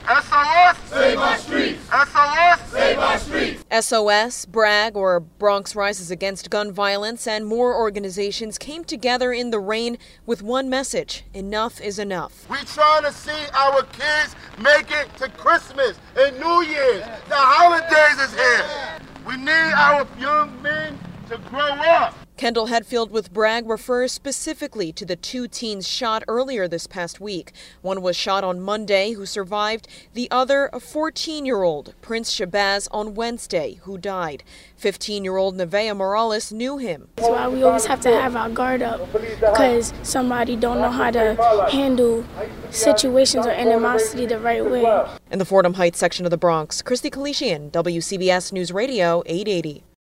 SOS, save our streets. SOS, save our streets. SOS, BRAG, or Bronx Rises Against Gun Violence, and more organizations came together in the rain with one message: enough is enough. We trying to see our kids make it to Christmas and New Year's. The holidays is here. We need our young men to grow up. Kendall Hetfield with BRAG refers specifically to the two teens shot earlier this past week. One was shot on Monday, who survived. The other, a 14-year-old, Prince Shabazz, on Wednesday, who died. 15-year-old Nevaeh Morales knew him. That's why we always have to have our guard up, because somebody don't know how to handle situations or animosity the right way. In the Fordham Heights section of the Bronx, Christy Kalishian, WCBS News Radio 880.